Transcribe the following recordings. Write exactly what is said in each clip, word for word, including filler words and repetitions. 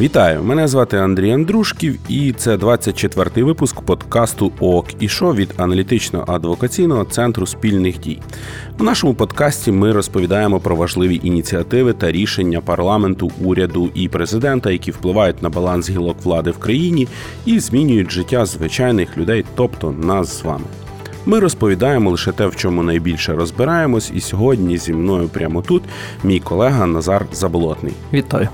Вітаю, мене звати Андрій Андрушків, і це двадцять четвертий випуск подкасту ООК і Шо від аналітично-адвокаційного центру спільних дій. У нашому подкасті ми розповідаємо про важливі ініціативи та рішення парламенту, уряду і президента, які впливають на баланс гілок влади в країні і змінюють життя звичайних людей, тобто нас з вами. Ми розповідаємо лише те, в чому найбільше розбираємось, і сьогодні зі мною прямо тут мій колега Назар Заболотний. Вітаю.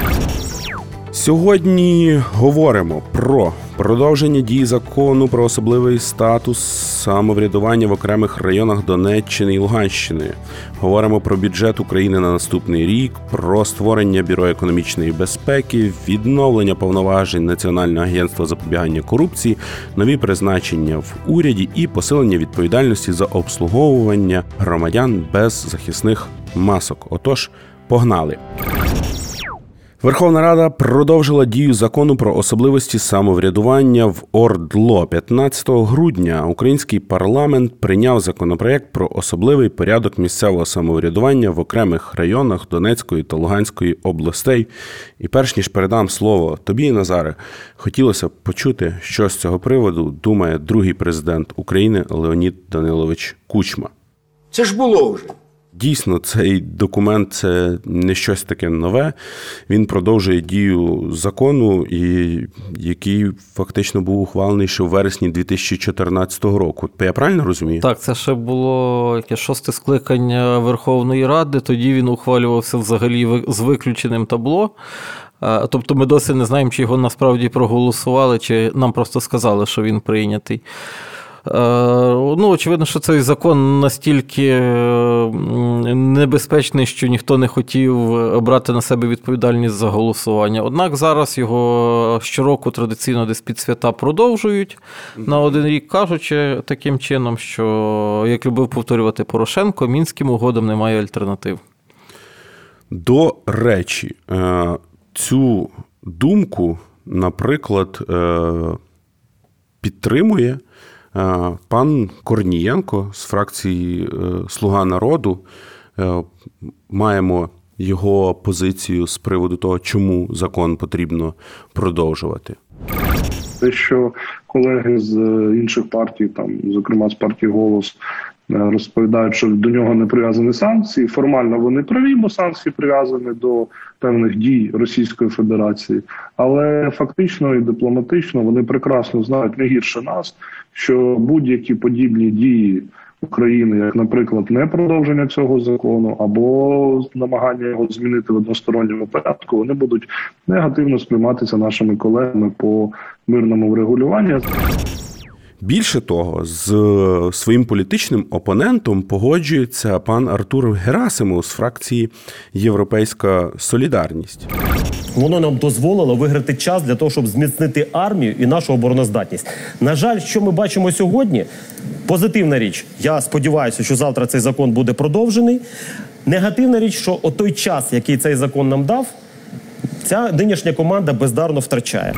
Сьогодні говоримо про продовження дії закону про особливий статус самоврядування в окремих районах Донеччини і Луганщини. Говоримо про бюджет України на наступний рік, про створення Бюро економічної безпеки, відновлення повноважень Національного агентства запобігання корупції, нові призначення в уряді і посилення відповідальності за обслуговування громадян без захисних масок. Отож, погнали! Верховна Рада продовжила дію закону про особливості самоврядування в ОРДЛО. п'ятнадцятого грудня український парламент прийняв законопроект про особливий порядок місцевого самоврядування в окремих районах Донецької та Луганської областей. І перш ніж передам слово тобі, Назаре, хотілося б почути, що з цього приводу думає другий президент України Леонід Данилович Кучма. Це ж було вже. Дійсно, цей документ – це не щось таке нове. Він продовжує дію закону, і який фактично був ухвалений ще в вересні дві тисячі чотирнадцятого року. Я правильно розумію? Так, це ще було яке шосте скликання Верховної Ради. Тоді він ухвалювався взагалі з виключеним табло. Тобто ми досі не знаємо, чи його насправді проголосували, чи нам просто сказали, що він прийнятий. Ну, очевидно, що цей закон настільки небезпечний, що ніхто не хотів брати на себе відповідальність за голосування. Однак зараз його щороку традиційно десь під свята продовжують на один рік, кажучи таким чином, що, як любив повторювати Порошенко, Мінським угодам немає альтернатив. До речі, цю думку, наприклад, підтримує пан Корнієнко з фракції «Слуга народу». Маємо його позицію з приводу того, чому закон потрібно продовжувати. Те, що колеги з інших партій, там, зокрема з партії «Голос», розповідають, що до нього не прив'язані санкції. Формально вони праві, бо санкції прив'язані до певних дій Російської Федерації. Але фактично і дипломатично вони прекрасно знають, не гірше нас, що будь-які подібні дії України, як, наприклад, не продовження цього закону або намагання його змінити в односторонньому порядку, вони будуть негативно сприйматися нашими колегами по мирному врегулюванню. Більше того, з своїм політичним опонентом погоджується пан Артур Герасимов з фракції «Європейська солідарність». Воно нам дозволило виграти час для того, щоб зміцнити армію і нашу обороноздатність. На жаль, що ми бачимо сьогодні? Позитивна річ. Я сподіваюся, що завтра цей закон буде продовжений. Негативна річ, що о той час, який цей закон нам дав, ця нинішня команда бездарно втрачає.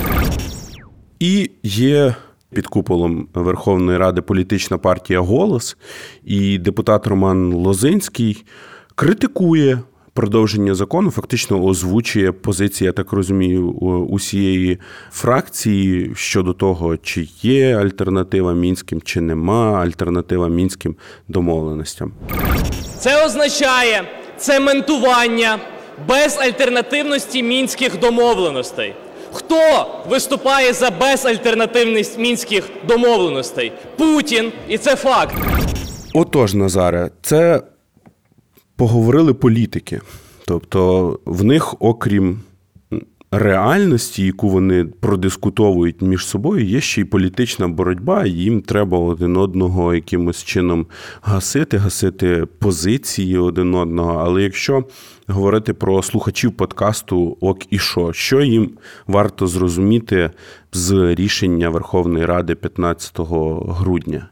І є під куполом Верховної Ради політична партія «Голос», і депутат Роман Лозинський критикує продовження закону, фактично озвучує позиції, я так розумію, усієї фракції щодо того, чи є альтернатива Мінським, чи нема альтернатива Мінським домовленостям. Це означає цементування безальтернативності Мінських домовленостей. Хто виступає за безальтернативність Мінських домовленостей? Путін, і це факт. Отож, Назаре, це поговорили політики. Тобто в них, окрім реальності, яку вони продискутовують між собою, є ще й політична боротьба, і їм треба один одного якимось чином гасити, гасити позиції один одного. Але якщо говорити про слухачів подкасту «ОК і Шо», що їм варто зрозуміти з рішення Верховної Ради п'ятнадцятого грудня?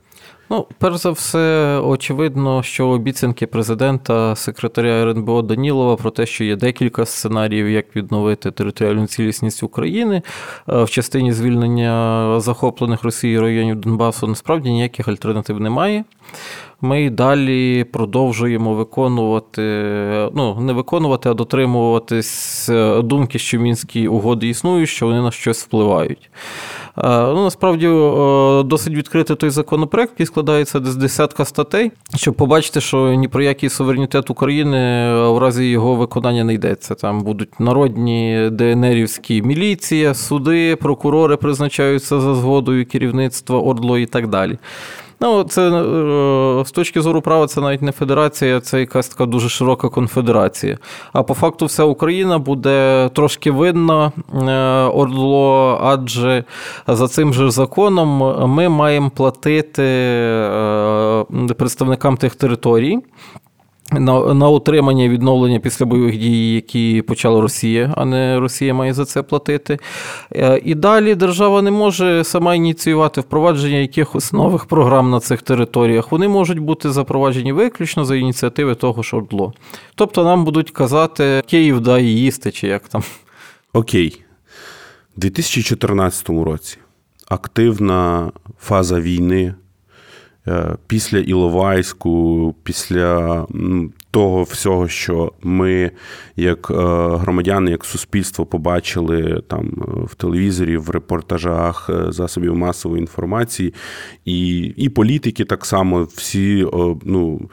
Ну, перш за все, очевидно, що обіцянки президента, секретаря ер ен бе о Данілова про те, що є декілька сценаріїв, як відновити територіальну цілісність України в частині звільнення захоплених Росією районів Донбасу, насправді ніяких альтернатив немає. Ми й далі продовжуємо виконувати, ну, не виконувати, а дотримуватись думки, що мінські угоди існують, що вони на щось впливають. Ну, насправді, досить відкритий той законопроект, який складається з десятка статей, щоб побачити, що ні про який суверенітет України в разі його виконання не йдеться. Там будуть народні де ен ерівські міліція, суди, прокурори призначаються за згодою керівництва ОРДЛО і так далі. Ну, це з точки зору права це навіть не федерація, це якась така дуже широка конфедерація. А по факту вся Україна буде трошки винна ОРДЛО, адже за цим же законом ми маємо платити представникам тих територій на, на утримання і відновлення після бойових дій, які почала Росія, а не Росія має за це платити. І далі держава не може сама ініціювати впровадження якихось нових програм на цих територіях. Вони можуть бути запроваджені виключно за ініціативи того ж ОРДЛО. Тобто нам будуть казати, Київ дай їсти, чи як там. Окей. У дві тисячі чотирнадцятому році активна фаза війни, після Іловайську, після того всього, що ми, як громадяни, як суспільство побачили там в телевізорі, в репортажах засобів масової інформації, і, і політики так само, всі, ну,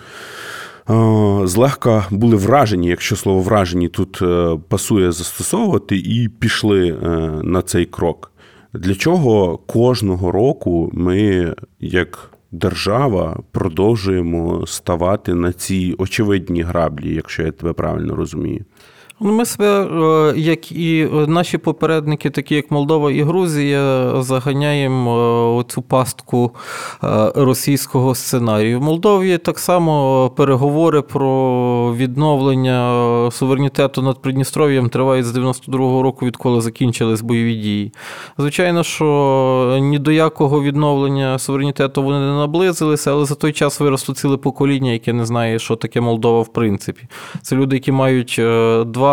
злегка були вражені, якщо слово «вражені» тут пасує застосовувати, і пішли на цей крок. Для чого кожного року ми, як держава, продовжуємо ставати на ці очевидні граблі, якщо я тебе правильно розумію? Ми себе, як і наші попередники, такі як Молдова і Грузія, заганяємо цю пастку російського сценарію. В Молдові так само переговори про відновлення суверенітету над Придністров'ям тривають з дев'яносто другого року, відколи закінчились бойові дії. Звичайно, що ні до якого відновлення суверенітету вони не наблизилися, але за той час виросло ціле покоління, яке не знає, що таке Молдова в принципі. Це люди, які мають два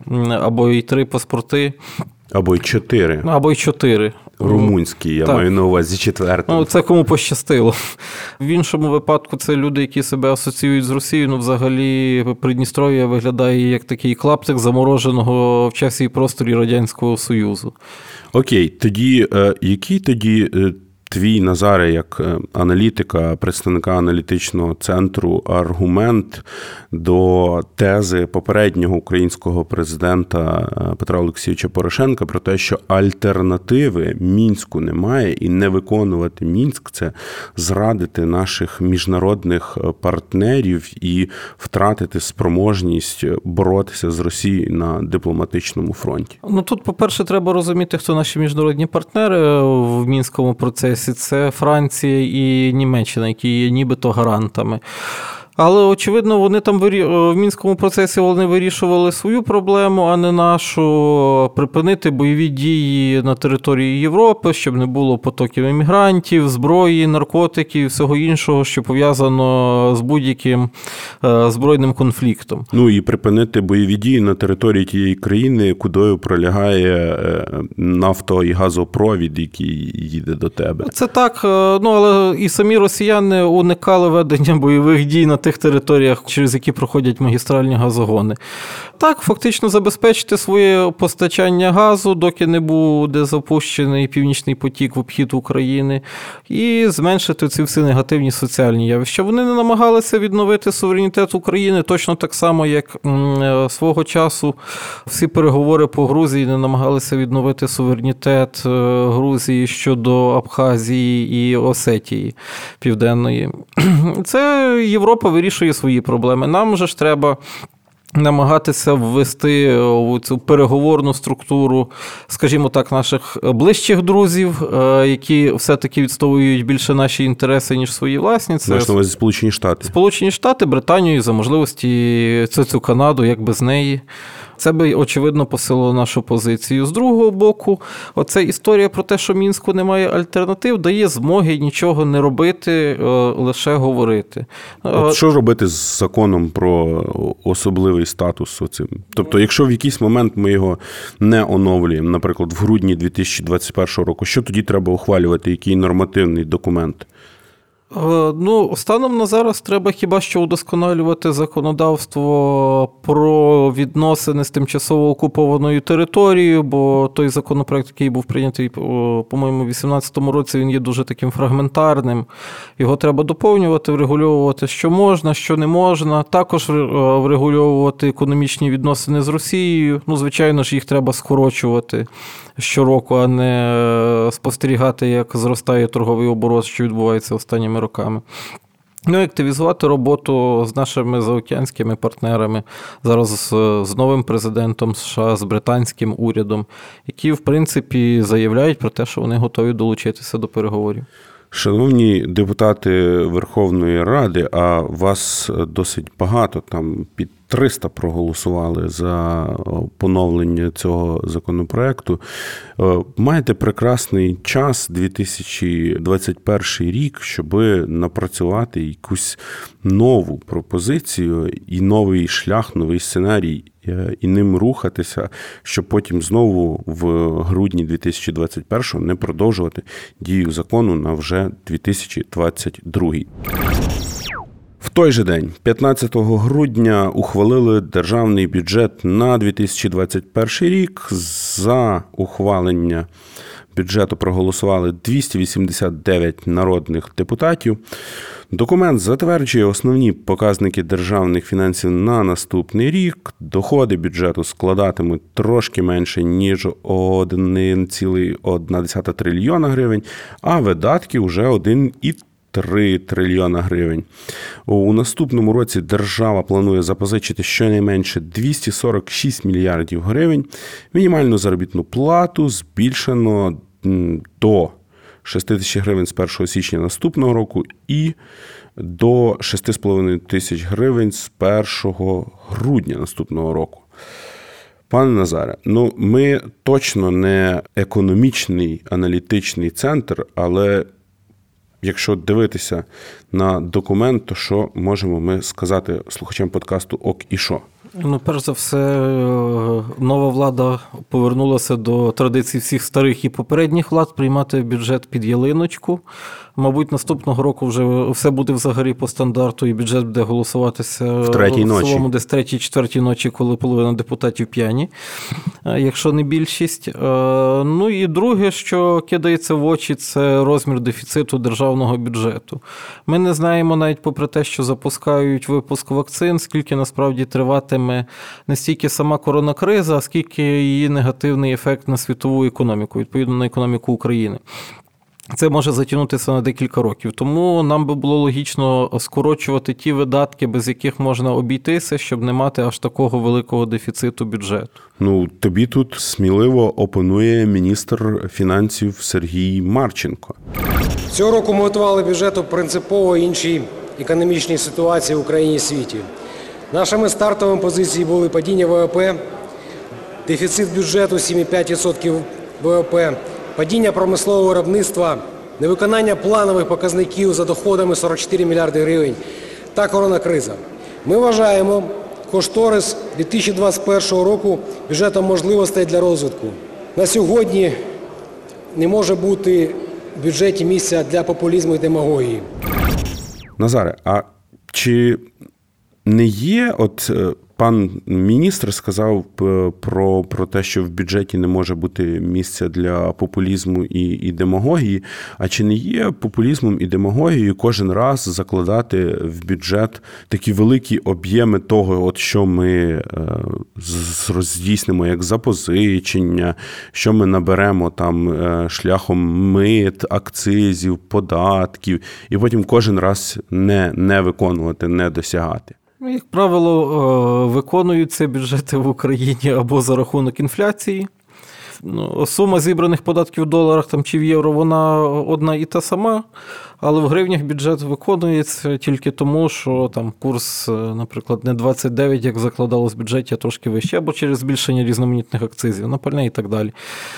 або й три паспорти. Або й чотири. Або й чотири. Румунські, я так маю на увазі четвертий. Ну, це кому пощастило. В іншому випадку це люди, які себе асоціюють з Росією. Ну, взагалі, Придністров'я виглядає як такий клаптик замороженого в часі і просторі Радянського Союзу. Окей, тоді, який тоді твій, Назаре, як аналітика, представника аналітичного центру, аргумент до тези попереднього українського президента Петра Олексійовича Порошенка про те, що альтернативи Мінську немає, і не виконувати Мінськ – це зрадити наших міжнародних партнерів і втратити спроможність боротися з Росією на дипломатичному фронті? Ну, тут, по-перше, треба розуміти, хто наші міжнародні партнери в Мінському процесі. Це Франція і Німеччина, які є нібито гарантами. Але, очевидно, вони там в Мінському процесі вони вирішували свою проблему, а не нашу. Припинити бойові дії на території Європи, щоб не було потоків емігрантів, зброї, наркотиків і всього іншого, що пов'язано з будь-яким збройним конфліктом. Ну і припинити бойові дії на території тієї країни, кудою пролягає нафто- і газопровід, який їде до тебе. Це так, ну але і самі росіяни уникали ведення бойових дій на тих територіях, через які проходять магістральні газогони. Так, фактично забезпечити своє постачання газу, доки не буде запущений Північний потік в обхід України, і зменшити ці всі негативні соціальні явища. Вони не намагалися відновити суверенітет України точно так само, як м, свого часу всі переговори по Грузії не намагалися відновити суверенітет Грузії щодо Абхазії і Осетії Південної. Це Європа вирішує свої проблеми. Нам же ж треба намагатися ввести у цю переговорну структуру, скажімо так, наших ближчих друзів, які все-таки відстоюють більше наші інтереси, ніж свої власні. Це Можна увазі Сполучені Штати. Сполучені Штати, Британію, за можливості цю, цю Канаду, як без неї. Це би, очевидно, посилило нашу позицію. З другого боку, оця історія про те, що Мінську немає альтернатив, дає змоги нічого не робити, лише говорити. От що робити з законом про особливий статус оцим? Тобто, якщо в якийсь момент ми його не оновлюємо, наприклад, в грудні дві тисячі двадцять першого року, що тоді треба ухвалювати, який нормативний документ? Ну, станом на зараз треба хіба що удосконалювати законодавство про відносини з тимчасово окупованою територією, бо той законопроект, який був прийнятий, по-моєму, у вісімнадцятому році, він є дуже таким фрагментарним. Його треба доповнювати, врегульовувати, що можна, що не можна. Також врегульовувати економічні відносини з Росією. Ну, звичайно ж, їх треба скорочувати щороку, а не спостерігати, як зростає торговий оборот, що відбувається останніми роками. Ну, і активізувати роботу з нашими заокеанськими партнерами, зараз з, з новим президентом США, з британським урядом, які, в принципі, заявляють про те, що вони готові долучитися до переговорів. Шановні депутати Верховної Ради, а вас досить багато, там під триста проголосували за поновлення цього законопроекту. Маєте прекрасний час, дві тисячі двадцять перший рік, щоб напрацювати якусь нову пропозицію і новий шлях, новий сценарій, і ним рухатися, щоб потім знову в грудні дві тисячі двадцять першого не продовжувати дію закону на вже дві тисячі двадцять другий. В той же день, п'ятнадцятого грудня, ухвалили державний бюджет на дві тисячі двадцять перший рік. За ухвалення бюджету проголосували двісті вісімдесят дев'ять народних депутатів. Документ затверджує основні показники державних фінансів на наступний рік. Доходи бюджету складатимуть трошки менше, ніж один цілих одна десята трильйона гривень, а видатки вже один цілих три трильйона гривень. У наступному році держава планує запозичити щонайменше двісті сорок шість мільярдів гривень. Мінімальну заробітну плату збільшено до шість тисяч гривень з першого січня наступного року і до шість з половиною тисяч гривень з першого грудня наступного року. Пане Назаре, ну ми точно не економічний аналітичний центр, але якщо дивитися на документ, то що можемо ми сказати слухачам подкасту «Ок і шо»? Ну, перш за все, нова влада повернулася до традицій всіх старих і попередніх влад приймати бюджет під ялиночку. Мабуть, наступного року вже все буде взагалі по стандарту, і бюджет буде голосуватися в третій в ночі. цілому десь третій-четвертій ночі, коли половина депутатів п'яні, якщо не більшість. Ну і друге, що кидається в очі, це розмір дефіциту державного бюджету. Ми не знаємо навіть попри те, що запускають випуск вакцин, скільки насправді триватиме не стільки сама коронакриза, а скільки її негативний ефект на світову економіку, відповідно на економіку України. Це може затягнутися на декілька років. Тому нам би було логічно скорочувати ті видатки, без яких можна обійтися, щоб не мати аж такого великого дефіциту бюджету. Ну, тобі тут сміливо опонує міністр фінансів Сергій Марченко. Цього року ми готували бюджет у принципово іншій економічній ситуації в Україні і світі. Нашими стартовими позиціями були падіння ВВП, дефіцит бюджету сім цілих п'ять десятих відсотка ВВП, падіння промислового виробництва, невиконання планових показників за доходами сорок чотири мільярди гривень та коронакриза. Ми вважаємо кошторис дві тисячі двадцять першого року бюджетом можливостей для розвитку. На сьогодні не може бути в бюджеті місця для популізму і демагогії. Назаре, а чи не є, от пан міністр сказав про, про те, що в бюджеті не може бути місця для популізму і, і демагогії, а чи не є популізмом і демагогією кожен раз закладати в бюджет такі великі об'єми того, от що ми е, роздійснимо як запозичення, що ми наберемо там е, шляхом мит, акцизів, податків, і потім кожен раз не, не виконувати, не досягати? Як правило, виконуються бюджети в Україні або за рахунок інфляції, сума зібраних податків в доларах там, чи в євро, вона одна і та сама, але в гривнях бюджет виконується тільки тому, що там курс, наприклад, не двадцять дев'ять, як закладалось в бюджеті, а трошки вище, або через збільшення різноманітних акцизів, на пальне і так далі.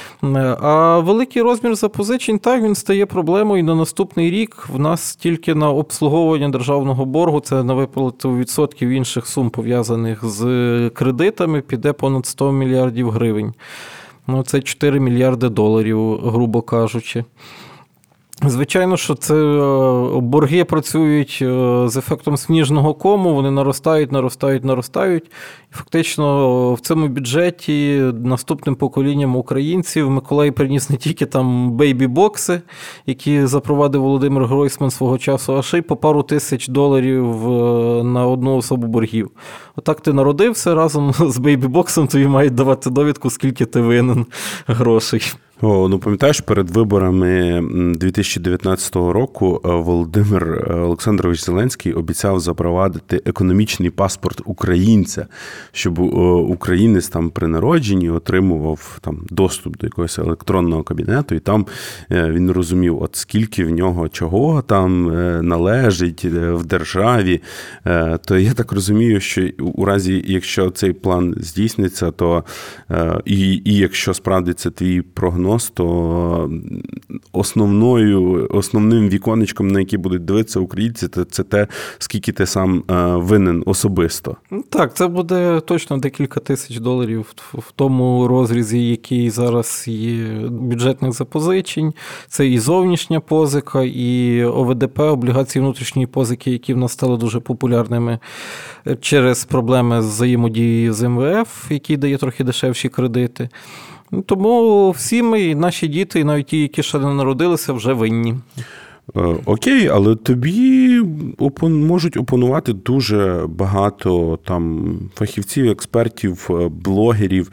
А великий розмір запозичень, так, він стає проблемою, і на наступний рік в нас тільки на обслуговування державного боргу, це на виплату відсотків інших сум, пов'язаних з кредитами, піде понад сто мільярдів гривень. Ну, це чотири мільярди доларів, грубо кажучи. Звичайно, що це борги працюють з ефектом сніжного кому, вони наростають, наростають, наростають. І фактично в цьому бюджеті наступним поколінням українців Миколай приніс не тільки там бейбі-бокси, які запровадив Володимир Гройсман свого часу, а ще й по пару тисяч доларів на одну особу боргів. Отак ти народився, разом з бейбі-боксом тобі мають давати довідку, скільки ти винен грошей. О, ну пам'ятаєш, перед виборами дві тисячі дев'ятнадцятого року Володимир Олександрович Зеленський обіцяв запровадити економічний паспорт українця, щоб українець там при народженні отримував там доступ до якогось електронного кабінету, і там він розумів, от скільки в нього чого там належить в державі. То я так розумію, що у разі, якщо цей план здійсниться, то і, і якщо справдиться твій прогноз, то основною, основним віконечком, на яке будуть дивитися українці, це те, скільки ти сам винен особисто. Так, це буде точно декілька тисяч доларів в тому розрізі, який зараз є бюджетних запозичень. Це і зовнішня позика, і О В Д П, облігації внутрішньої позики, які в нас стали дуже популярними через проблеми з взаємодією з Ем Ве Еф, який дає трохи дешевші кредити. Тому всі ми, і наші діти, і навіть ті, які ще не народилися, вже винні. Окей, але тобі опон... можуть опонувати дуже багато там фахівців, експертів, блогерів,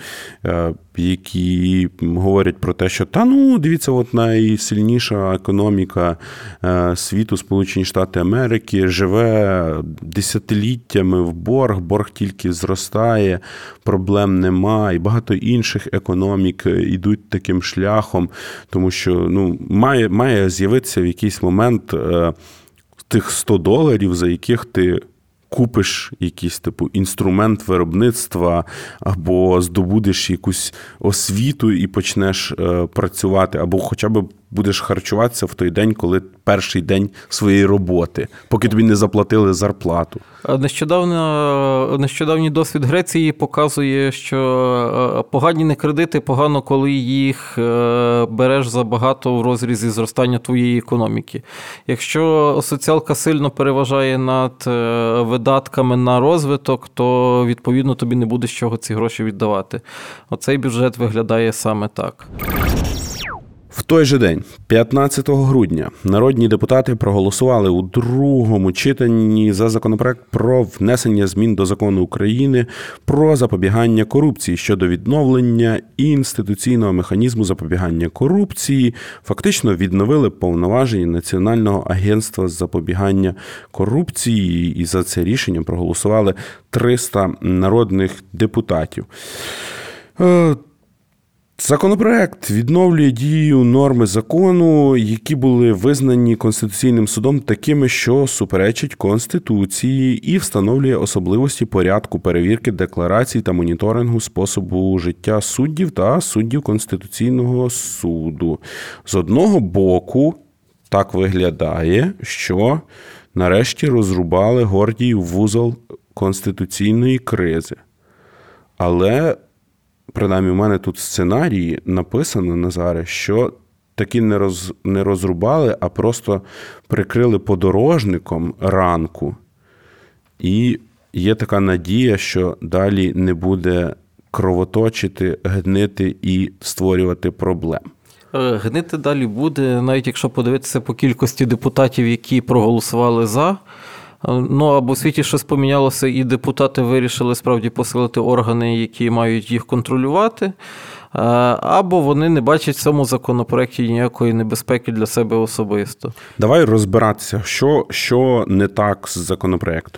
які говорять про те, що та ну, дивіться, от найсильніша економіка світу, Сполучені Штати Америки, живе десятиліттями в борг, борг тільки зростає, проблем нема, і багато інших економік йдуть таким шляхом, тому що ну, має, має з'явитися в якийсь момент тих сто доларів, за яких ти купиш якийсь типу інструмент виробництва або здобудеш якусь освіту і почнеш е, працювати, або хоча б будеш харчуватися в той день, коли перший день своєї роботи, поки тобі не заплатили зарплату. Нещодавно, нещодавній досвід Греції показує, що погані не кредити, погано, коли їх береш забагато в розрізі зростання твоєї економіки. Якщо соціалка сильно переважає над видатками на розвиток, то, відповідно, тобі не буде з чого ці гроші віддавати. Оцей бюджет виглядає саме так. В той же день, п'ятнадцятого грудня, народні депутати проголосували у другому читанні за законопроект про внесення змін до Закону України про запобігання корупції щодо відновлення інституційного механізму запобігання корупції. Фактично відновили повноваження Національного агентства з запобігання корупції, і за це рішення проголосували триста народних депутатів. Законопроект відновлює дію норми закону, які були визнані Конституційним судом такими, що суперечать Конституції, і встановлює особливості порядку перевірки декларацій та моніторингу способу життя суддів та суддів Конституційного суду. З одного боку, так виглядає, що нарешті розрубали Гордіїв вузол конституційної кризи. Але принаймні, в мене тут в сценарії написано, Назаре, що таки не, роз, не розрубали, а просто прикрили подорожником ранку. І є така надія, що далі не буде кровоточити, гнити і створювати проблем. Гнити далі буде, навіть якщо подивитися по кількості депутатів, які проголосували «за». Ну, або у світі щось помінялося, і депутати вирішили справді посилити органи, які мають їх контролювати, або вони не бачать в цьому законопроекті ніякої небезпеки для себе особисто. Давай розбиратися, що, що не так з законопроектом.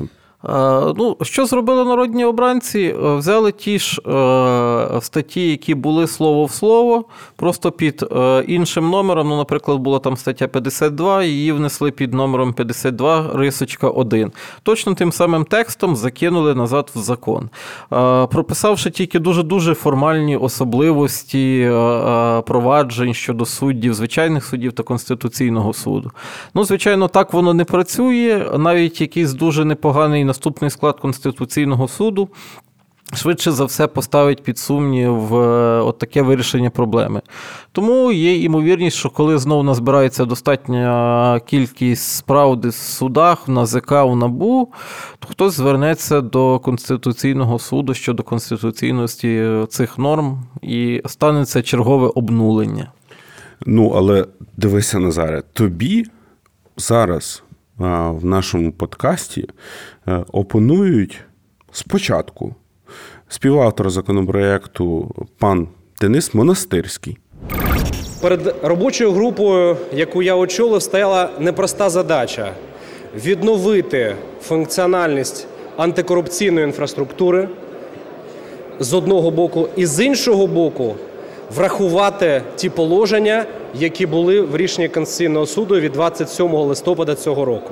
Ну, що зробили народні обранці? Взяли ті ж статті, які були слово в слово, просто під іншим номером, ну, наприклад, була там стаття п'ятдесят два, її внесли під номером п'ятдесят два, рисочка один. Точно тим самим текстом закинули назад в закон. Прописавши тільки дуже-дуже формальні особливості проваджень щодо суддів, звичайних суддів та Конституційного суду. Ну, звичайно, так воно не працює. Навіть якийсь дуже непоганий наступний склад Конституційного суду швидше за все поставить під сумнів от таке вирішення проблеми. Тому є ймовірність, що коли знову назбирається достатня кількість справ в судах, в НАЗК, в НАБУ, то хтось звернеться до Конституційного суду щодо конституційності цих норм і станеться чергове обнулення. Ну, але дивися, Назаре, тобі зараз а, в нашому подкасті а, опонують спочатку співавтор законопроекту пан Денис Монастирський. Перед робочою групою, яку я очолив, стояла непроста задача – відновити функціональність антикорупційної інфраструктури з одного боку, і з іншого боку врахувати ті положення, які були в рішенні Конституційного суду від двадцять сьомого листопада цього року.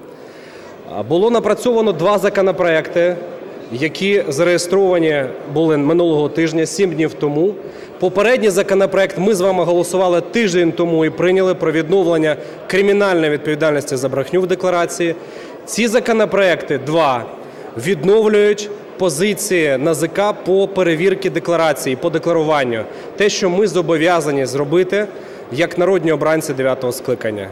Було напрацьовано два законопроекти, які зареєстровані були минулого тижня, сім днів тому. Попередній законопроект ми з вами голосували тиждень тому і прийняли про відновлення кримінальної відповідальності за брехню в декларації. Ці законопроекти, два, відновлюють позиції НАЗК по перевірці декларації, по декларуванню. Те, що ми зобов'язані зробити як народні обранці дев'ятого скликання.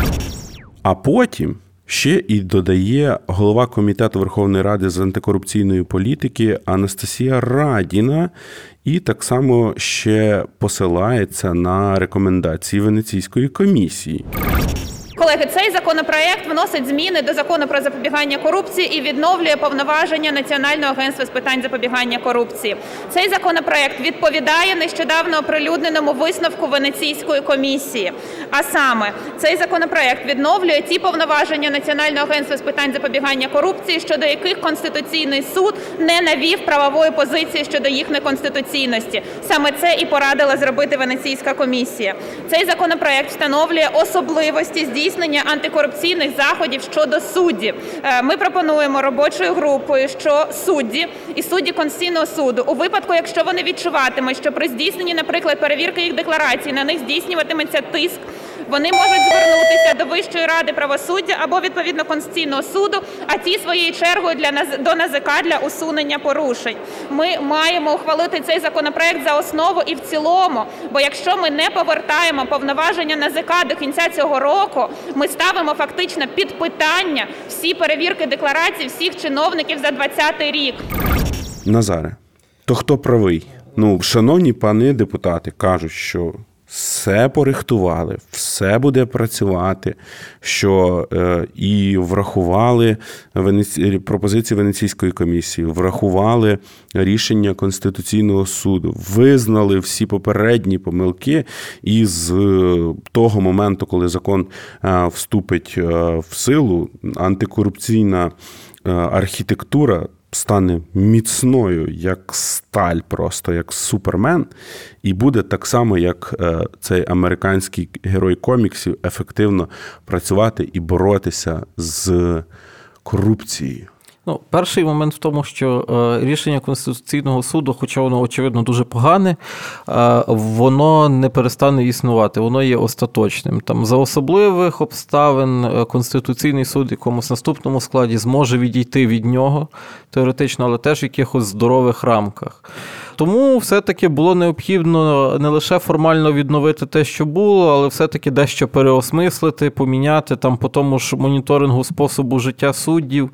А потім ще і додає голова Комітету Верховної Ради з антикорупційної політики Анастасія Радіна і так само ще посилається на рекомендації Венеційської комісії. Колеги, цей законопроект вносить зміни до Закону про запобігання корупції і відновлює повноваження Національного агентства з питань запобігання корупції. Цей законопроект відповідає нещодавно оприлюдненому висновку Венеційської комісії. А саме, цей законопроект відновлює ті повноваження Національного агентства з питань запобігання корупції, щодо яких Конституційний суд не навів правової позиції щодо їх неконституційності. Саме це і порадила зробити Венеційська комісія. Цей законопроект встановлює особливості здійснення здійснення антикорупційних заходів щодо суддів. Ми пропонуємо робочою групою, що судді і судді Конституційного суду у випадку, якщо вони відчуватимуть, що при здійсненні, наприклад, перевірки їх декларацій на них здійснюватиметься тиск, вони можуть звернутися до Вищої ради правосуддя або, відповідно, Конституційного суду, а ті своєю чергою для, до НАЗК для усунення порушень. Ми маємо ухвалити цей законопроект за основу і в цілому, бо якщо ми не повертаємо повноваження НАЗК до кінця цього року, ми ставимо фактично під питання всі перевірки декларацій всіх чиновників за двадцятий рік. Назаре, то хто правий? Ну, шановні пани депутати кажуть, що все порихтували, все буде працювати, що е, і врахували Венеці... пропозиції Венеційської комісії, врахували рішення Конституційного суду, визнали всі попередні помилки, і з того моменту, коли закон е, вступить е, в силу, антикорупційна е, архітектура стане міцною, як сталь просто, як Супермен, і буде так само, як е, цей американський герой коміксів, ефективно працювати і боротися з корупцією. Ну, перший момент в тому, що е, рішення Конституційного суду, хоча воно, очевидно, дуже погане, е, воно не перестане існувати, воно є остаточним. Там, за особливих обставин Конституційний суд в якомусь наступному складі зможе відійти від нього, теоретично, але теж в якихось здорових рамках. Тому все-таки було необхідно не лише формально відновити те, що було, але все-таки дещо переосмислити, поміняти там по тому ж моніторингу способу життя суддів,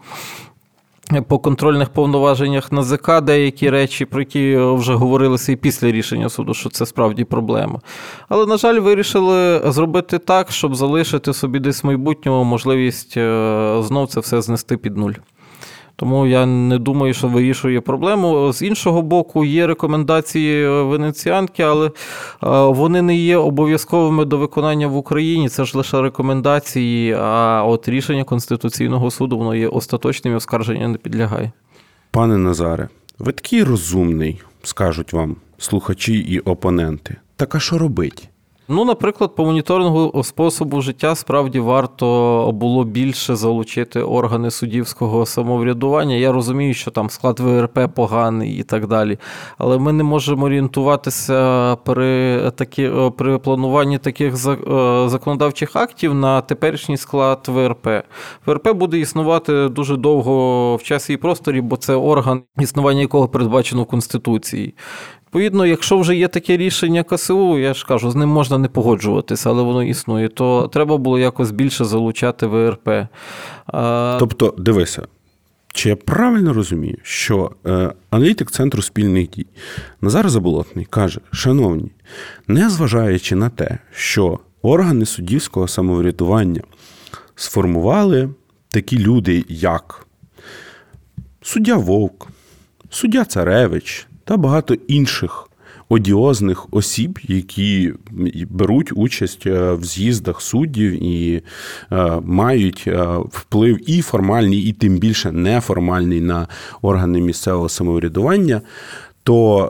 по контрольних повноваженнях НАЗК деякі речі, про які вже говорилися і після рішення суду, що це справді проблема. Але, на жаль, вирішили зробити так, щоб залишити собі десь в майбутньому можливість знов це все знести під нуль. Тому я не думаю, що вирішує проблему. З іншого боку, є рекомендації венеціанки, але вони не є обов'язковими до виконання в Україні. Це ж лише рекомендації, а от рішення Конституційного суду, воно є остаточним і оскарження не підлягає. Пане Назаре, ви такий розумний, скажуть вам слухачі і опоненти. Так а що робить? Ну, наприклад, по моніторингу способу життя справді варто було більше залучити органи суддівського самоврядування. Я розумію, що там склад ве ер пе поганий і так далі, але ми не можемо орієнтуватися при, такі, при плануванні таких законодавчих актів на теперішній склад ве ер пе. ве ер пе буде існувати дуже довго в часі і просторі, бо це орган, існування якого передбачено в Конституції. Відповідно, якщо вже є таке рішення ка ес у, я ж кажу, з ним можна не погоджуватися, але воно існує, то треба було якось більше залучати ве ер пе. А... Тобто, дивися, чи я правильно розумію, що е, аналітик Центру спільних дій Назар Заболотний каже, шановні, незважаючи на те, що органи суддівського самоврядування сформували такі люди, як суддя Вовк, суддя Царевич, та багато інших одіозних осіб, які беруть участь в з'їздах суддів і мають вплив і формальний, і тим більше неформальний на органи місцевого самоврядування, то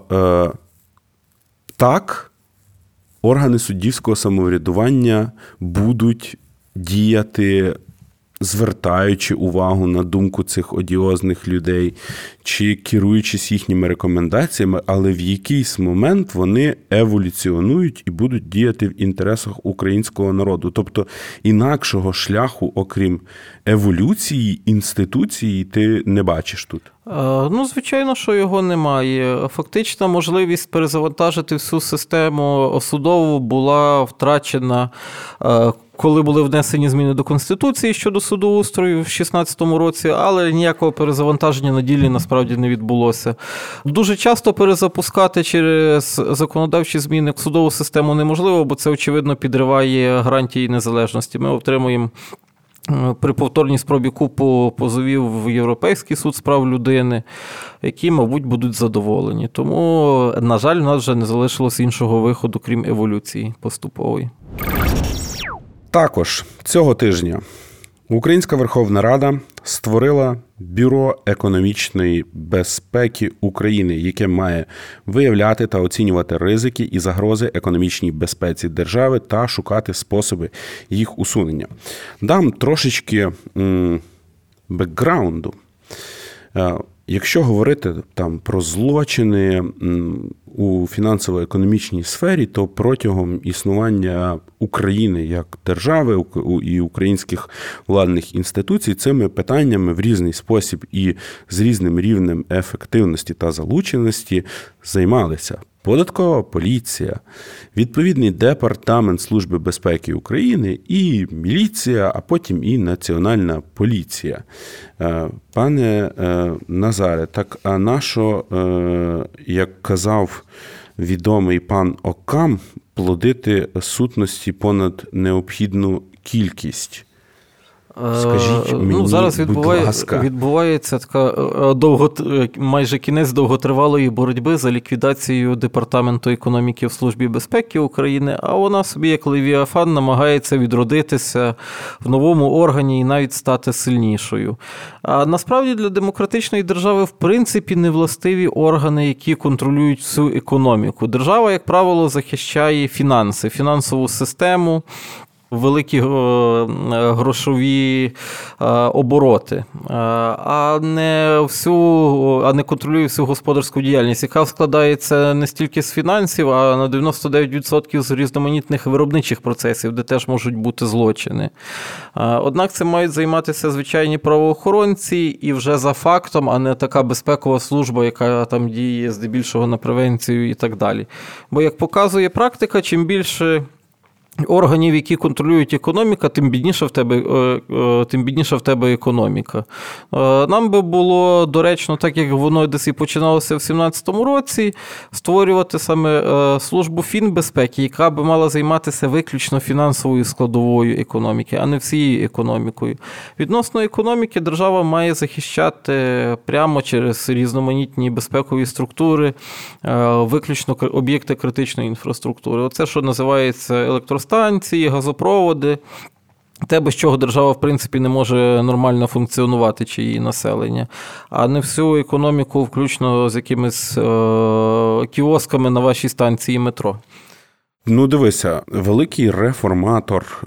так, органи суддівського самоврядування будуть діяти, звертаючи увагу на думку цих одіозних людей, чи керуючись їхніми рекомендаціями, але в якийсь момент вони еволюціонують і будуть діяти в інтересах українського народу. Тобто інакшого шляху, окрім еволюції, інституції, ти не бачиш тут. Ну, звичайно, що його немає. Фактично, можливість перезавантажити всю систему судову була втрачена, коли були внесені зміни до Конституції щодо судоустрою в шістнадцятому році, але ніякого перезавантаження на ділі насправді не відбулося. Дуже часто перезапускати через законодавчі зміни судову систему неможливо, бо це, очевидно, підриває гарантії незалежності. Ми отримуємо при повторній спробі купу позовів в Європейський суд з прав людини, які, мабуть, будуть задоволені. Тому, на жаль, у нас вже не залишилось іншого виходу, крім еволюції поступової. Також цього тижня Українська Верховна Рада створила Бюро економічної безпеки України, яке має виявляти та оцінювати ризики і загрози економічній безпеці держави та шукати способи їх усунення. Дам трошечки м- бекграунду. Якщо говорити там про злочини у фінансово-економічній сфері, то протягом існування України як держави і українських владних інституцій цими питаннями в різний спосіб і з різним рівнем ефективності та залученості займалися Податкова поліція, відповідний департамент Служби безпеки України і міліція, а потім і Національна поліція. Пане Назаре, так а нащо, як казав відомий пан Оккам, плодити сутності понад необхідну кількість? Скажіть мені, ну, зараз відбуває, будь ласка. відбувається така довго, майже кінець довготривалої боротьби за ліквідацією Департаменту економіки в Службі безпеки України, а вона собі, як Левіафан, намагається відродитися в новому органі і навіть стати сильнішою. А насправді для демократичної держави в принципі не властиві органи, які контролюють всю економіку. Держава, як правило, захищає фінанси, фінансову систему, великі грошові обороти, а не всю, а не контролює всю господарську діяльність, яка складається не стільки з фінансів, а на дев'яносто дев'ять відсотків з різноманітних виробничих процесів, де теж можуть бути злочини. Однак це мають займатися звичайні правоохоронці і вже за фактом, а не така безпекова служба, яка там діє здебільшого на превенцію і так далі. Бо, як показує практика, чим більше органів, які контролюють економіку, тим бідніша в тебе, тим бідніша в тебе економіка. Нам би було доречно, так як воно десь і починалося в сімнадцятому році, створювати саме службу фінбезпеки, яка би мала займатися виключно фінансовою складовою економіки, а не всією економікою. Відносно економіки держава має захищати прямо через різноманітні безпекові структури, виключно об'єкти критичної інфраструктури. Оце, що називається електростанції, станції, газопроводи, те, без чого держава, в принципі, не може нормально функціонувати, чи її населення, а не всю економіку, включно з якимись е- кіосками на вашій станції метро. Ну, дивися, великий реформатор,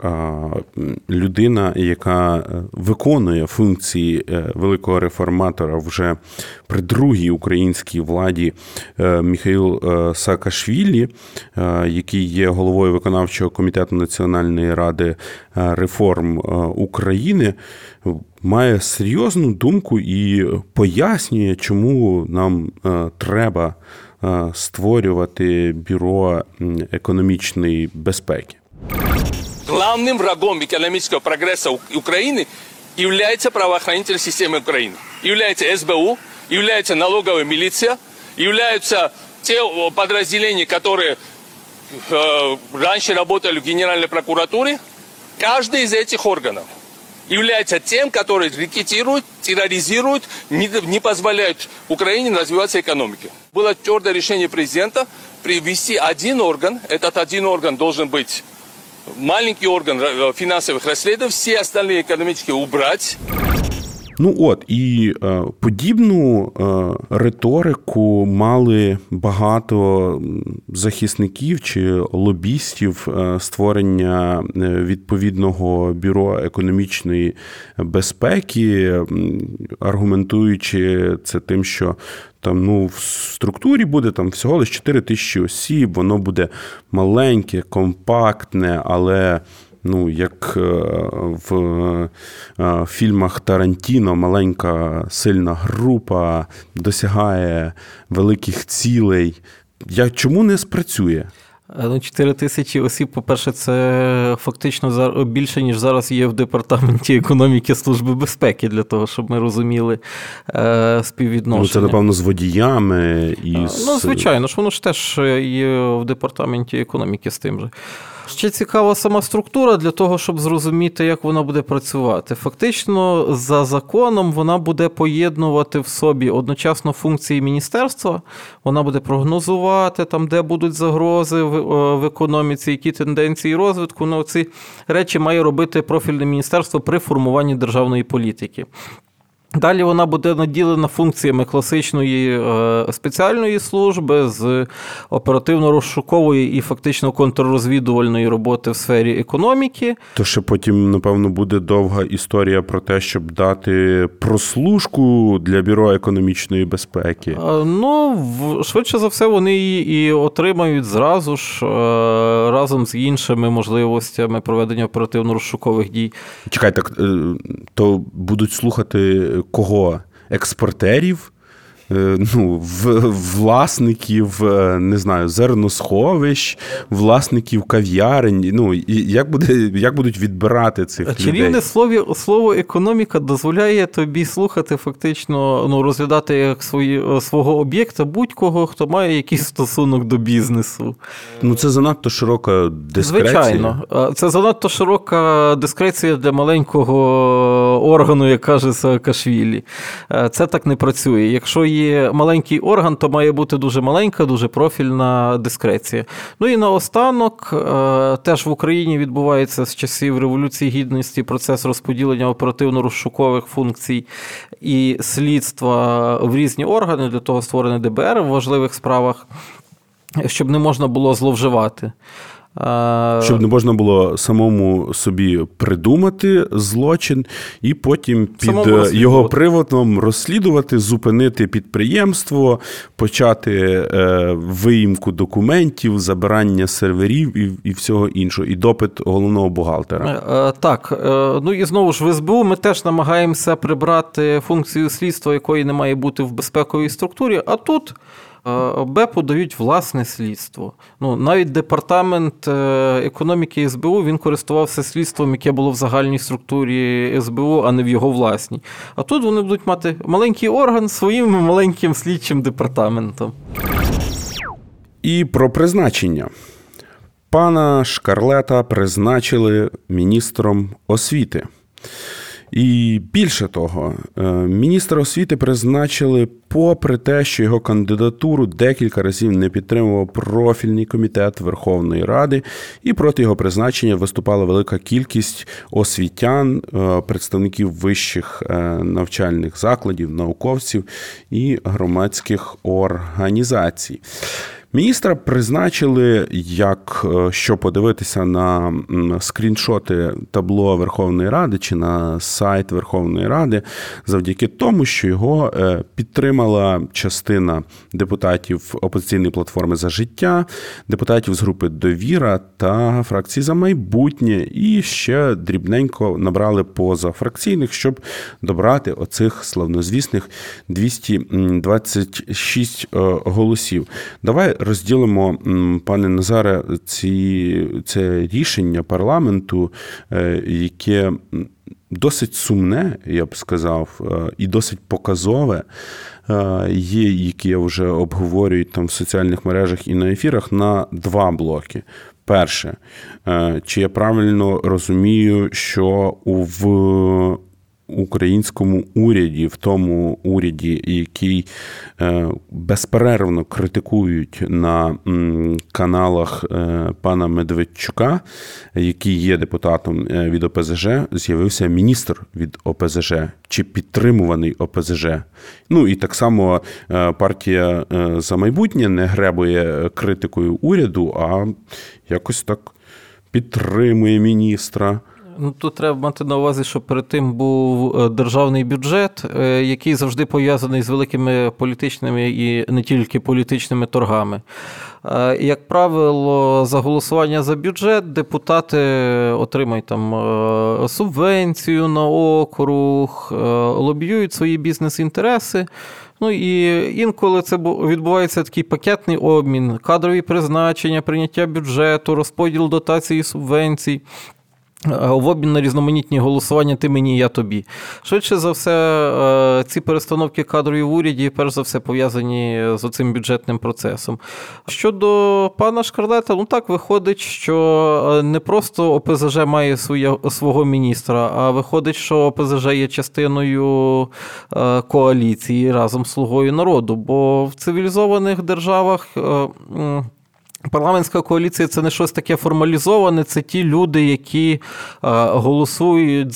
людина, яка виконує функції великого реформатора вже при другій українській владі, Міхаїл Саакашвілі, який є головою виконавчого комітету Національної ради реформ України, має серйозну думку і пояснює, чому нам треба створювати бюро економічної безпеки. Главным врагом экономического прогресса Украины является правоохранительная система Украины. Является эс бэ у, является налоговая милиция, являются те подразделения, которые э, раньше работали в Генеральной прокуратуре. Каждый из этих органов является тем, который рекетирует, терроризирует, не, не позволяет Украине развиваться экономике. Было твердое решение президента привести один орган. Этот один орган должен быть маленький орган финансовых расследований, все остальные экономические убрать. Ну от, і е, подібну е, риторику мали багато захисників чи лобістів е, створення відповідного бюро економічної безпеки, аргументуючи це тим, що там, ну, в структурі буде там всього лише чотири тисячі осіб, воно буде маленьке, компактне, але ну, як в фільмах Тарантіно, маленька сильна група досягає великих цілей. Я, чому не спрацює? Ну, чотири тисячі осіб, по-перше, це фактично більше, ніж зараз є в Департаменті економіки Служби безпеки, для того, щоб ми розуміли е, співвідношення. Ну, це, напевно, з водіями і з... Ну, звичайно ж, воно ж теж є в Департаменті економіки з тим же. Ще цікава сама структура для того, щоб зрозуміти, як вона буде працювати. Фактично, за законом вона буде поєднувати в собі одночасно функції міністерства, вона буде прогнозувати, там, де будуть загрози в, в економіці, які тенденції розвитку. Ну, ці речі має робити профільне міністерство при формуванні державної політики. Далі вона буде наділена функціями класичної спеціальної служби з оперативно-розшукової і фактично контррозвідувальної роботи в сфері економіки. То ще потім, напевно, буде довга історія про те, щоб дати прослушку для Бюро економічної безпеки. Ну, швидше за все, вони її і отримають зразу ж, разом з іншими можливостями проведення оперативно-розшукових дій. Чекай, так, то будуть слухати кого? Експортерів? Ну, власників, не знаю, зерносховищ, власників кав'ярень. Ну, як буде, як будуть відбирати цих людей? Чарівне слово, слово економіка дозволяє тобі слухати фактично, ну, розглядати як свої, свого об'єкта будь-кого, хто має якийсь стосунок до бізнесу. Ну, це занадто широка дискреція. Звичайно. Це занадто широка дискреція для маленького органу, як каже Саакашвілі. Це так не працює. Якщо є Є маленький орган, то має бути дуже маленька, дуже профільна дискреція. Ну і наостанок, теж в Україні відбувається з часів Революції Гідності процес розподілення оперативно-розшукових функцій і слідства в різні органи, для того створене де бе ер в важливих справах, щоб не можна було зловживати. Щоб не можна було самому собі придумати злочин і потім під його приводом розслідувати, зупинити підприємство, почати виїмку документів, забирання серверів і, і всього іншого, і допит головного бухгалтера. Так, ну і знову ж в ес бе у ми теж намагаємося прибрати функцію слідства, якої не має бути в безпековій структурі, а тут Б подають власне слідство. Ну, навіть департамент економіки ес бе у, він користувався слідством, яке було в загальній структурі ес бе у, а не в його власній. А тут вони будуть мати маленький орган своїм маленьким слідчим департаментом. І про призначення. Пана Шкарлета призначили міністром освіти. І більше того, міністра освіти призначили попри те, що його кандидатуру декілька разів не підтримував профільний комітет Верховної Ради, і проти його призначення виступала велика кількість освітян, представників вищих навчальних закладів, науковців і громадських організацій. Міністра призначили, як що подивитися на скріншоти табло Верховної Ради чи на сайт Верховної Ради, завдяки тому, що його підтримала частина депутатів опозиційної платформи «За життя», депутатів з групи «Довіра» та фракції «За майбутнє», і ще дрібненько набрали позафракційних, щоб добрати оцих славнозвісних двісті двадцять шість голосів. Давай розділимо, пане Назаре, ці, це рішення парламенту, яке досить сумне, я б сказав, і досить показове, є, які вже обговорюють там в соціальних мережах і на ефірах, на два блоки. Перше, чи я правильно розумію, що в українському уряді, в тому уряді, який безперервно критикують на каналах пана Медведчука, який є депутатом від о пе зе же, з'явився міністр від о пе зе же, чи підтримуваний о пе зе же. Ну і так само партія «За майбутнє» не гребує критикою уряду, а якось так підтримує міністра. Ну, тут треба мати на увазі, що перед тим був державний бюджет, який завжди пов'язаний з великими політичними і не тільки політичними торгами. Як правило, за голосування за бюджет депутати отримають там субвенцію на округ, лобіюють свої бізнес-інтереси. Ну і інколи це відбувається такий пакетний обмін, кадрові призначення, прийняття бюджету, розподіл дотацій і субвенцій. В обмін на різноманітні голосування ти мені, я тобі. Швидше за все, ці перестановки кадрів в уряді, перш за все, пов'язані з цим бюджетним процесом. Щодо пана Шкарлета, ну так виходить, що не просто о пе зе же має своє, свого міністра, а виходить, що о пе зе же є частиною коаліції разом з «Слугою народу», бо в цивілізованих державах парламентська коаліція – це не щось таке формалізоване, це ті люди, які е, голосують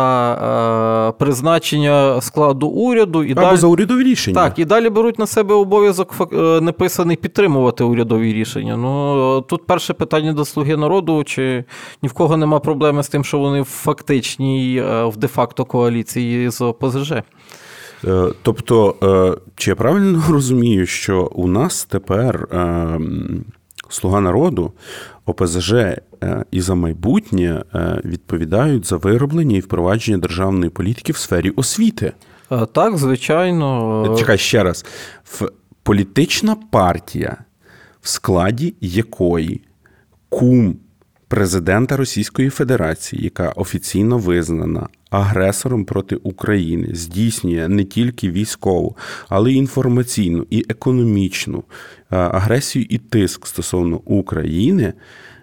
за е, призначення складу уряду. І Або далі, за урядові рішення. Так, і далі беруть на себе обов'язок е, неписаний підтримувати урядові рішення. Ну, тут перше питання до «Слуги народу», чи ні в кого нема проблеми з тим, що вони в фактичній, е, в де-факто коаліції з о пе зе же. Тобто, чи я правильно розумію, що у нас тепер «Слуга народу», о пе зе же і «За майбутнє» відповідають за вироблення і впровадження державної політики в сфері освіти? Так, звичайно. Чекай, ще раз. Політична партія, в складі якої кум президента Російської Федерації, яка офіційно визнана агресором проти України, здійснює не тільки військову, але й інформаційну і економічну агресію і тиск стосовно України,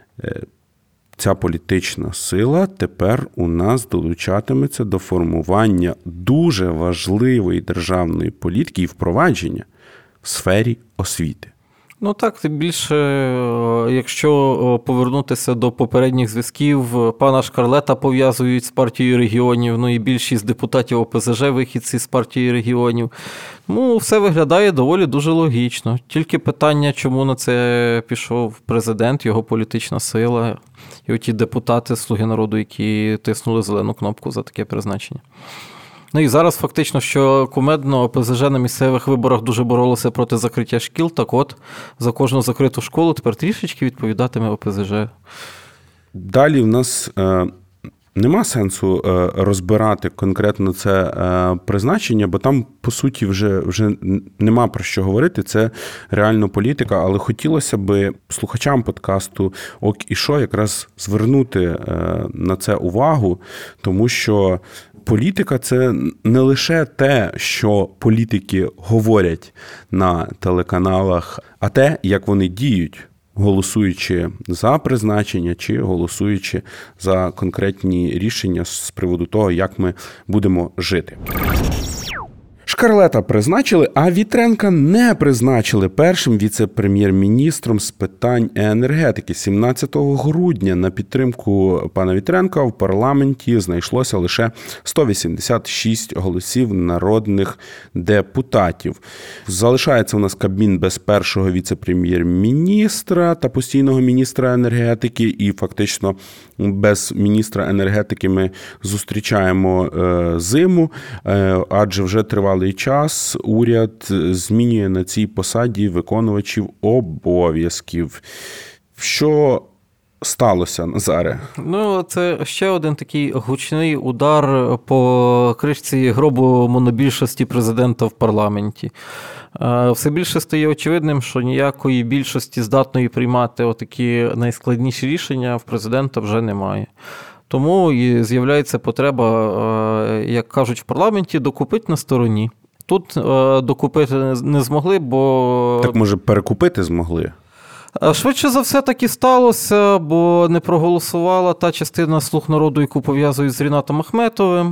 ця політична сила тепер у нас долучатиметься до формування дуже важливої державної політики і впровадження в сфері освіти. Ну так, тим більше, якщо повернутися до попередніх зв'язків, пана Шкарлета пов'язують з партією регіонів, ну і більшість депутатів о пе зе же вихідці з партії регіонів. Ну, все виглядає доволі дуже логічно. Тільки питання, чому на це пішов президент, його політична сила, і оті депутати «Слуги народу», які тиснули зелену кнопку за таке призначення. Ну і зараз фактично, що кумедно, о пе зе же на місцевих виборах дуже боролося проти закриття шкіл, так от за кожну закриту школу тепер трішечки відповідатиме о пе зе же. Далі в нас Нема сенсу розбирати конкретно це призначення, бо там, по суті, вже, вже нема про що говорити. Це реально політика, але хотілося би слухачам подкасту «Ок і шо» якраз звернути на це увагу, тому що політика – це не лише те, що політики говорять на телеканалах, а те, як вони діють, голосуючи за призначення чи голосуючи за конкретні рішення з приводу того, як ми будемо жити. Шкарлета призначили, а Вітренка не призначили першим віце-прем'єр-міністром з питань енергетики. сімнадцятого грудня на підтримку пана Вітренка в парламенті знайшлося лише сто вісімдесят шість голосів народних депутатів. Залишається у нас Кабмін без першого віце-прем'єр-міністра та постійного міністра енергетики, і фактично без міністра енергетики ми зустрічаємо зиму, адже вже тривалий час уряд змінює на цій посаді виконувачів обов'язків. Що сталося, Назаре? Ну, це ще один такий гучний удар по кришці гробу монобільшості президента в парламенті. Все більше стає очевидним, що ніякої більшості здатної приймати отакі найскладніші рішення в президента вже немає. Тому і з'являється потреба, як кажуть в парламенті, докупити на стороні. Тут докупити не змогли, бо... Так, може, перекупити змогли? Швидше за все так і сталося, бо не проголосувала та частина «Слуг народу», яку пов'язують з Рінатом Ахметовим.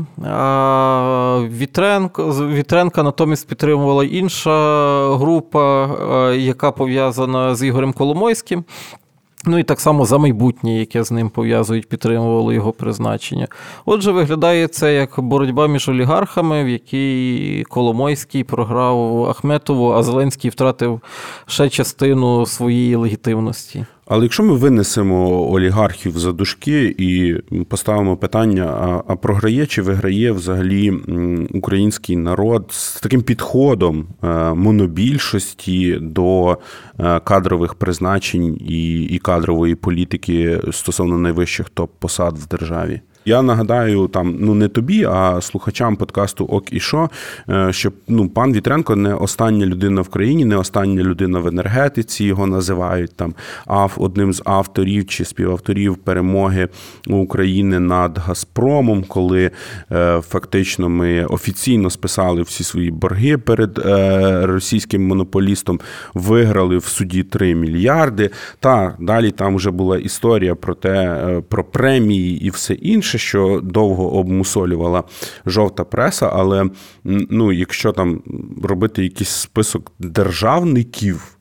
А Вітренко, Вітренка натомість підтримувала інша група, яка пов'язана з Ігорем Коломойським. Ну і так само «За майбутнє», яке з ним пов'язують, підтримувало його призначення. Отже, виглядає це як боротьба між олігархами, в якій Коломойський програв Ахметову, а Зеленський втратив ще частину своєї легітимності. Але якщо ми винесемо олігархів за дужки і поставимо питання, а, а програє чи виграє взагалі український народ з таким підходом монобільшості до кадрових призначень і, і кадрової політики стосовно найвищих топ-посад в державі? Я нагадаю, там, ну не тобі, а слухачам подкасту «Ок і шо», що ну, пан Вітренко не остання людина в країні, не остання людина в енергетиці, його називають там одним з авторів чи співавторів перемоги України над «Газпромом», коли е, фактично ми офіційно списали всі свої борги перед е, російським монополістом, виграли в суді три мільярди, та далі там вже була історія про те, про премії і все інше, що довго обмусолювала жовта преса, але ну, якщо там робити якийсь список державників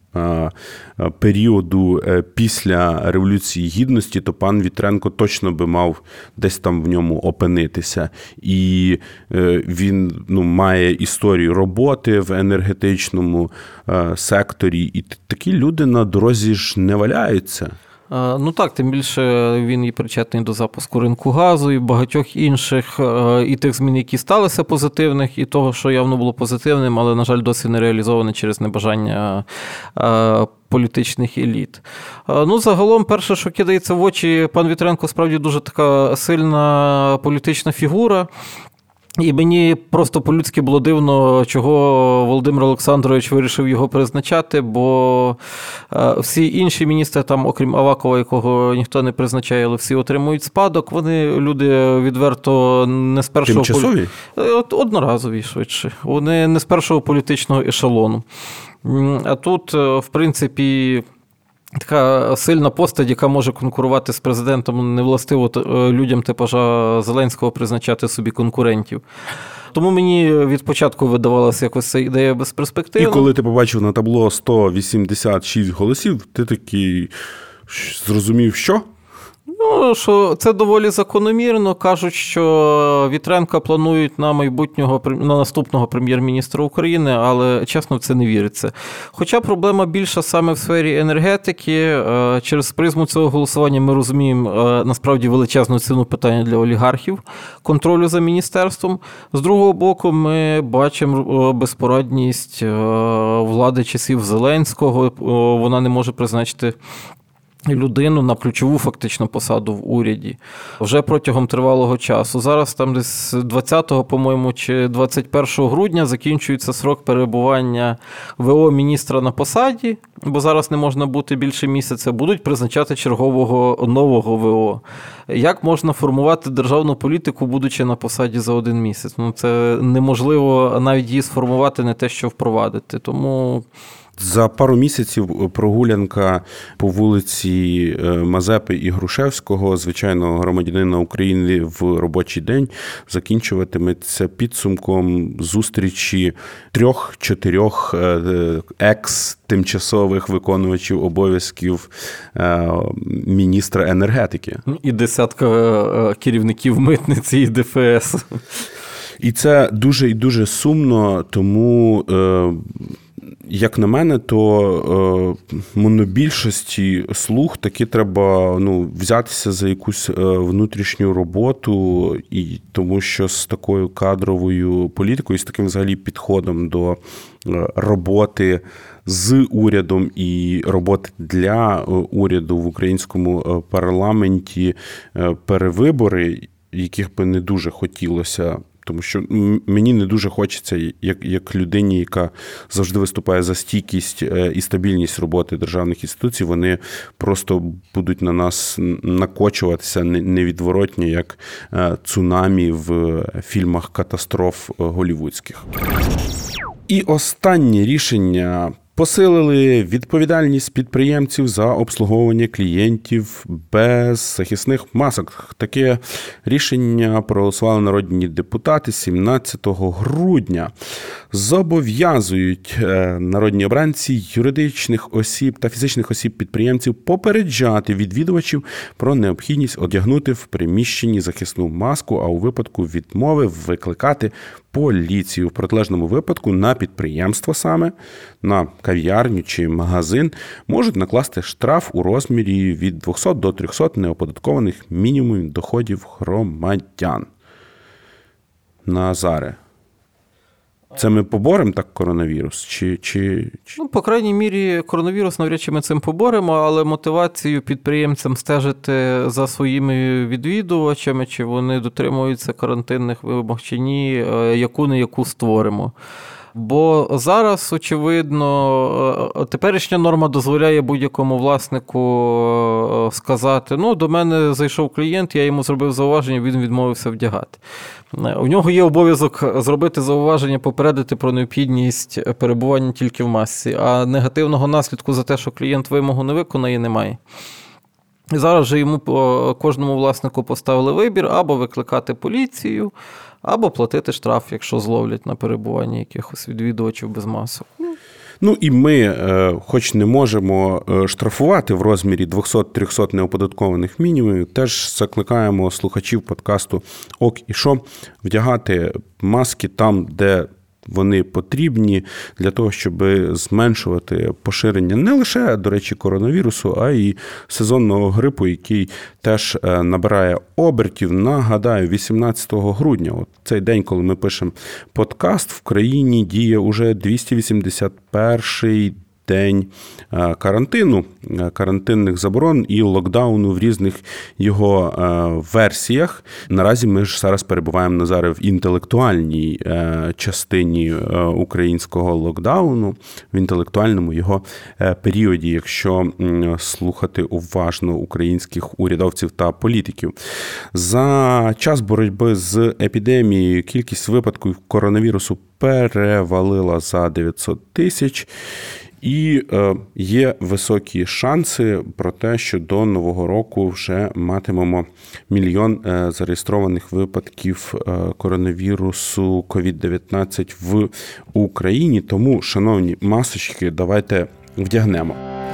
періоду після Революції Гідності, то пан Вітренко точно би мав десь там в ньому опинитися. І він ну, має історію роботи в енергетичному секторі, і такі люди на дорозі ж не валяються. Ну так, тим більше він і причетний до запуску ринку газу і багатьох інших, і тих змін, які сталися позитивних, і того, що явно було позитивним, але, на жаль, досі не реалізоване через небажання політичних еліт. Ну, загалом, перше, що кидається в очі, пан Вітренко справді дуже така сильна політична фігура. І мені просто по-людськи було дивно, чого Володимир Олександрович вирішив його призначати, бо всі інші міністри, там, окрім Авакова, якого ніхто не призначає, але всі отримують спадок, вони люди відверто не з першого... Тимчасові? Одноразові, швидше. Вони не з першого політичного ешелону. А тут, в принципі... Така сильна постать, яка може конкурувати з президентом, не властиво людям типажа Зеленського призначати собі конкурентів. Тому мені від початку видавалася якось ця ідея безперспективна. І коли ти побачив на табло сто вісімдесят шість голосів, ти такий зрозумів, що? Ну, що це доволі закономірно. Кажуть, що Вітренка планують на майбутнього, на наступного прем'єр-міністра України, але чесно в це не віриться. Хоча проблема більша саме в сфері енергетики. Через призму цього голосування ми розуміємо насправді величезну ціну питання для олігархів, контролю за міністерством. З другого боку, ми бачимо безпорадність влади часів Зеленського. Вона не може призначити людину на ключову фактично посаду в уряді вже протягом тривалого часу. Зараз там десь двадцятого, по-моєму, чи двадцять першого грудня закінчується срок перебування ВО міністра на посаді, бо зараз не можна бути більше місяця, будуть призначати чергового нового ВО. Як можна формувати державну політику, будучи на посаді за один місяць? Ну, це неможливо навіть її сформувати, не те, що впровадити. Тому... За пару місяців прогулянка по вулиці Мазепи і Грушевського, звичайного громадянина України, в робочий день закінчуватиметься підсумком зустрічі трьох-чотирьох екс-тимчасових виконувачів обов'язків міністра енергетики. І десятка керівників митниці і ДФС. І це дуже і дуже сумно, тому... Як на мене, то е, монобільшості слуг таки треба ну, взятися за якусь е, внутрішню роботу, і тому що з такою кадровою політикою, з таким взагалі підходом до е, роботи з урядом і роботи для е, уряду в українському парламенті е, перевибори, яких би не дуже хотілося. Тому що мені не дуже хочеться, як, як людині, яка завжди виступає за стійкість і стабільність роботи державних інституцій, вони просто будуть на нас накочуватися невідворотні, як цунамі в фільмах катастроф голлівудських. І останнє рішення. Посилили відповідальність підприємців за обслуговування клієнтів без захисних масок. Таке рішення проголосували народні депутати сімнадцятого грудня. Зобов'язують народні обранці юридичних осіб та фізичних осіб-підприємців попереджати відвідувачів про необхідність одягнути в приміщенні захисну маску, а у випадку відмови викликати поліцію. В протилежному випадку на підприємство саме, на кав'ярню чи магазин можуть накласти штраф у розмірі від двохсот до трьохсот неоподаткованих мінімумів доходів громадян. Назаре, це ми поборемо так коронавірус? Чи, чи, чи... Ну, по крайній мірі, коронавірус навряд чи ми цим поборемо, але мотивацію підприємцям стежити за своїми відвідувачами, чи вони дотримуються карантинних вимог, чи ні, яку-не-яку створимо. Бо зараз, очевидно, теперішня норма дозволяє будь-якому власнику сказати, ну, до мене зайшов клієнт, я йому зробив зауваження, він відмовився вдягати. У нього є обов'язок зробити зауваження, попередити про необхідність перебування тільки в масці, а негативного наслідку за те, що клієнт вимогу не виконає, немає. І зараз же йому, кожному власнику поставили вибір або викликати поліцію, або платити штраф, якщо зловлять на перебуванні якихось відвідувачів без масок. Ну і ми, хоч не можемо штрафувати в розмірі двохсот-трьохсот неоподаткованих мінімумів, теж закликаємо слухачів подкасту «Ок і шо» вдягати маски там, де вони потрібні для того, щоб зменшувати поширення не лише, до речі, коронавірусу, а й сезонного грипу, який теж набирає обертів. Нагадаю, вісімнадцятого грудня, от цей день, коли ми пишемо подкаст, в країні діє уже двісті вісімдесят перший день карантину, карантинних заборон і локдауну в різних його версіях. Наразі ми ж зараз перебуваємо, Назаре, в інтелектуальній частині українського локдауну, в інтелектуальному його періоді, якщо слухати уважно українських урядовців та політиків. За час боротьби з епідемією кількість випадків коронавірусу перевалила за дев'ятсот тисяч. І е, є високі шанси про те, що до Нового року вже матимемо мільйон е, зареєстрованих випадків е, коронавірусу ковід дев'ятнадцять в Україні. Тому, шановні масочки, давайте вдягнемо.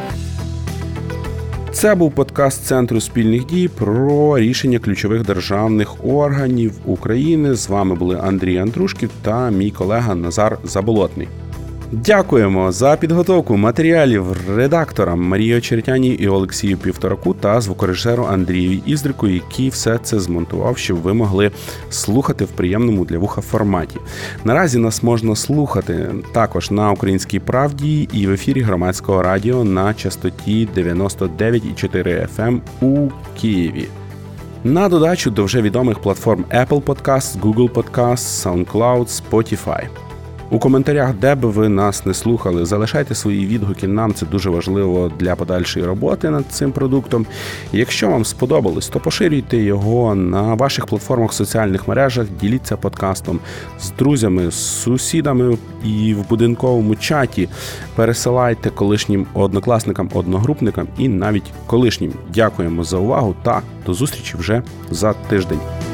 Це був подкаст Центру спільних дій про рішення ключових державних органів України. З вами були Андрій Андрушків та мій колега Назар Заболотний. Дякуємо за підготовку матеріалів редакторам Марії Очеретяній і Олексію Півтораку та звукорежисеру Андрію Іздрику, який все це змонтував, щоб ви могли слухати в приємному для вуха форматі. Наразі нас можна слухати також на Українській правді і в ефірі Громадського радіо на частоті дев'яносто дев'ять і чотири еф ем у Києві. На додачу до вже відомих платформ Apple Podcasts, Google Podcasts, SoundCloud, Spotify. У коментарях, де б ви нас не слухали, залишайте свої відгуки, нам це дуже важливо для подальшої роботи над цим продуктом. Якщо вам сподобалось, то поширюйте його на ваших платформах в соціальних мережах, діліться подкастом з друзями, з сусідами і в будинковому чаті. Пересилайте колишнім однокласникам, одногрупникам і навіть колишнім. Дякуємо за увагу та до зустрічі вже за тиждень.